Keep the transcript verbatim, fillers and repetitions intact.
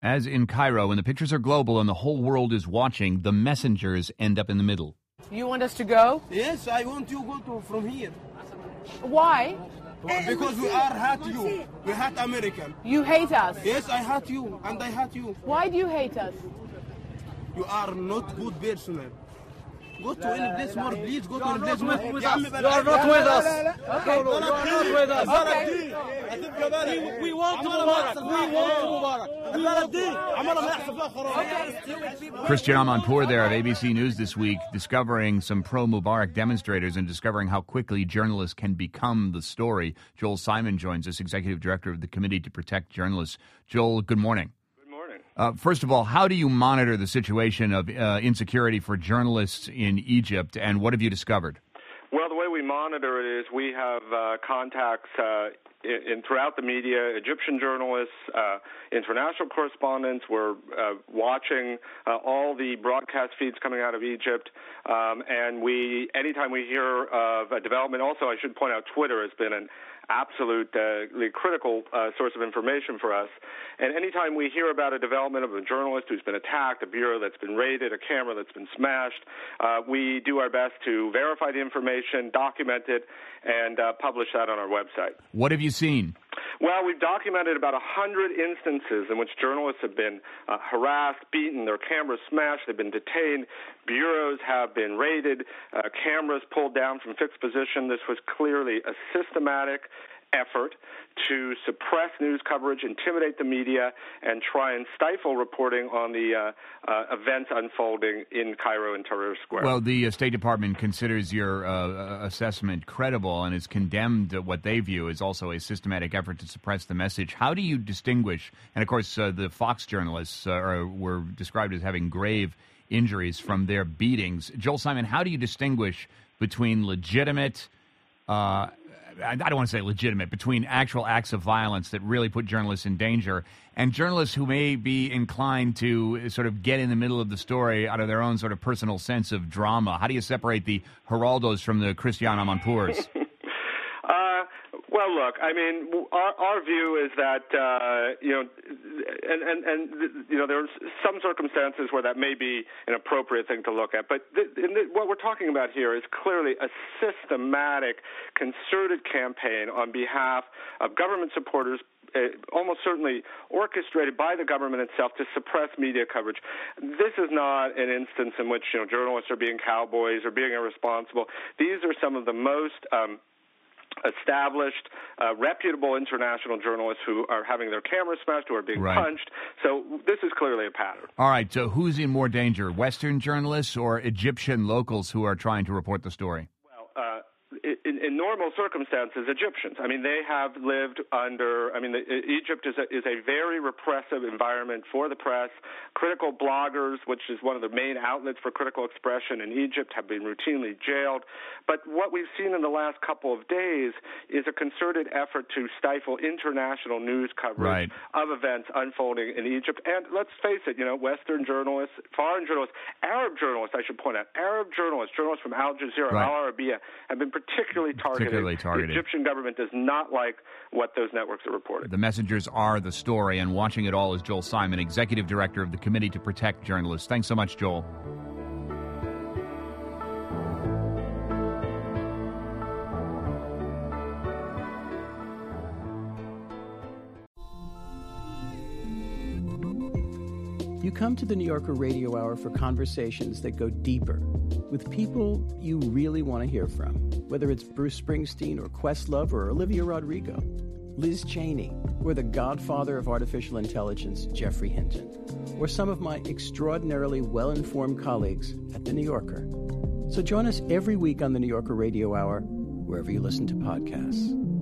As in Cairo, when the pictures are global and the whole world is watching, the messengers end up in the middle. You want us to go? Yes, I want you to go to, from here. Why? Because we are hate you. We hate American. You hate us? Yes, I hate you, and I hate you. Why do you hate us? You are not good person. Go to any place more, please. Go to any place more. You are not with us. Okay. You are not with us. Okay. We, we want Mubarak. We want Mubarak. We want Mubarak. Christian Amanpour there of A B C News this week, discovering some pro-Mubarak demonstrators and discovering how quickly journalists can become the story. Joel Simon joins us, Executive Director of the Committee to Protect Journalists. Joel, good morning. Uh, first of all, how do you monitor the situation of uh, insecurity for journalists in Egypt, and what have you discovered? Well, the way we monitor it is we have uh, contacts uh, in, in throughout the media, Egyptian journalists, uh, international correspondents. We're uh, watching uh, all the broadcast feeds coming out of Egypt, um, and we, anytime we hear of a development, also I should point out Twitter has been an absolutely uh, critical uh, source of information for us. And anytime we hear about a development of a journalist who's been attacked, a bureau that's been raided, a camera that's been smashed, uh, we do our best to verify the information, document it, and uh, publish that on our website. What have you seen? Well, we've documented about one hundred instances in which journalists have been uh, harassed, beaten, their cameras smashed, they've been detained, bureaus have been raided, uh, cameras pulled down from fixed position. This was clearly a systematic effort to suppress news coverage, intimidate the media, and try and stifle reporting on the uh, uh, events unfolding in Cairo and Tahrir Square. Well, the uh, State Department considers your uh, assessment credible and has condemned what they view as also a systematic effort to suppress the message. How do you distinguish, and of course uh, the Fox journalists uh, are, were described as having grave injuries from their beatings. Joel Simon, how do you distinguish between legitimate uh I don't want to say legitimate, between actual acts of violence that really put journalists in danger and journalists who may be inclined to sort of get in the middle of the story out of their own sort of personal sense of drama? How do you separate the Geraldos from the Christian Amanpours? uh, well, look, I mean, our, our view is that, uh, you know, and, and, and, you know, there's some circumstances where that may be an appropriate thing to look at. But th- th- what we're talking about here is clearly a systematic, concerted campaign on behalf of government supporters, Uh, almost certainly orchestrated by the government itself to suppress media coverage. This is not an instance in which, you know, journalists are being cowboys or being irresponsible. These are some of the most um, established, uh, reputable international journalists who are having their cameras smashed, who are being right. punched. So this is clearly a pattern. All right, so who's in more danger, Western journalists or Egyptian locals who are trying to report the story? Well, uh, In, in normal circumstances, Egyptians. I mean, they have lived under, I mean, the, Egypt is a, is a very repressive environment for the press. Critical bloggers, which is one of the main outlets for critical expression in Egypt, have been routinely jailed. But what we've seen in the last couple of days is a concerted effort to stifle international news coverage right. of events unfolding in Egypt. And let's face it, you know, Western journalists, foreign journalists, Arab journalists, I should point out, Arab journalists, journalists from Al Jazeera, right. Al Arabiya, have been particularly targeted. Particularly targeted. The Egyptian government does not like what those networks are reporting. The messengers are the story, and watching it all is Joel Simon, Executive Director of the Committee to Protect Journalists. Thanks so much, Joel. You come to the New Yorker Radio Hour for conversations that go deeper with people you really want to hear from, whether it's Bruce Springsteen or Questlove or Olivia Rodrigo, Liz Cheney, or the godfather of artificial intelligence, Jeffrey Hinton, or some of my extraordinarily well-informed colleagues at The New Yorker. So join us every week on the New Yorker Radio Hour, wherever you listen to podcasts.